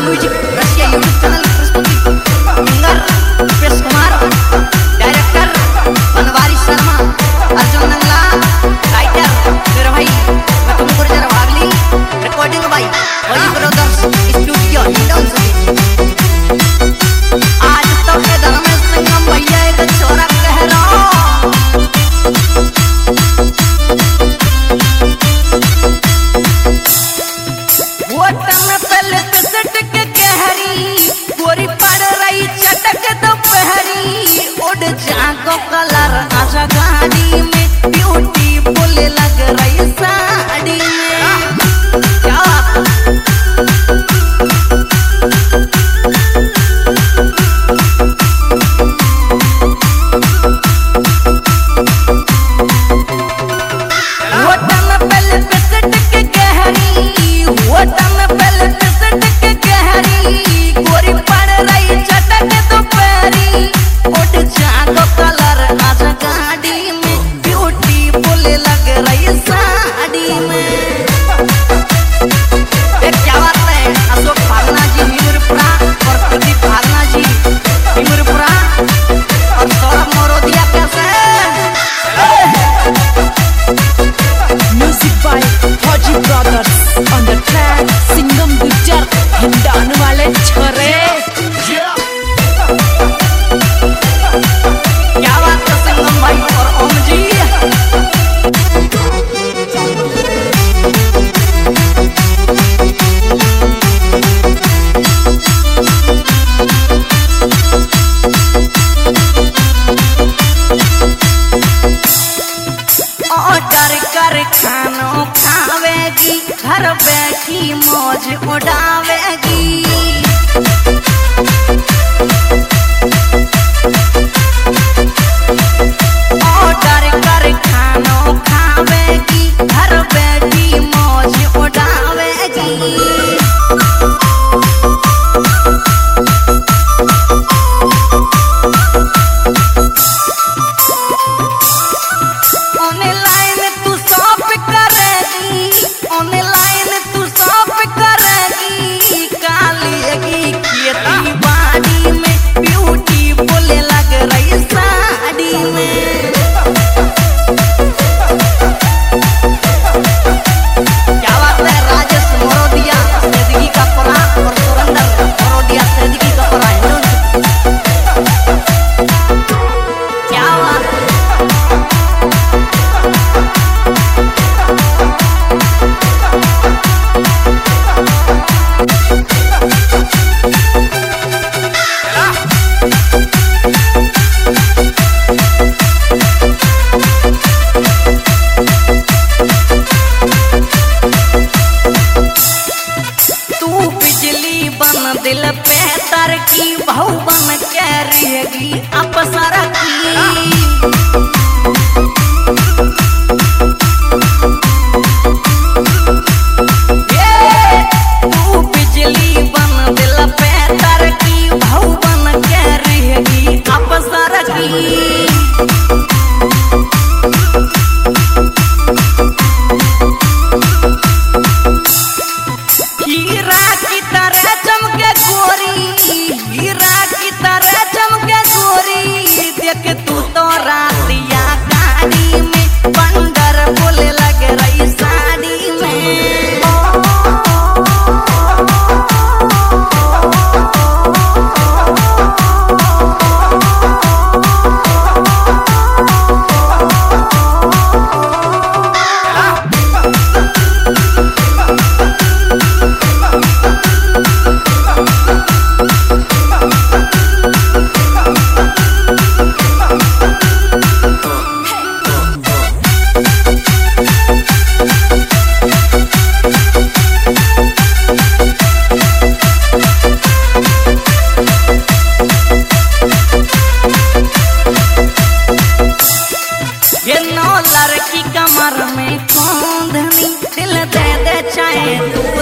Music Rasiya YouTube channel प्रस्तुति singer प्रेस Kumar, director Banwari Sharma, Arjun Nangla, writer मेरा भाई तुम गुर्जर वागली, रिकॉर्डिंग भाई होली ब्रदर्स स्टूडियो हिंडौन से। आज तो के धर्म में संगम भैया एक छोरा कह रहा जागो कलर आजा गाड़ी में ब्यूटी बोले लग रही साड़ी में क्या खानो खावेगी, घर बैठी मौज उड़ावेगी। ऑर्डर कर खानो खावेगी, घर बैठी मौज उड़ावेगी। दिल पे तर की बहु बन के रहेगी अपसर की। तू बिजली बन दिल पे तर की बहु बन के रहेगी अपसर की। तू तो रातिया गाड़ी में बंदर बोले लग रही साड़ी में। लड़की कमर में कौंधनी, दिल दे दे चाहे तू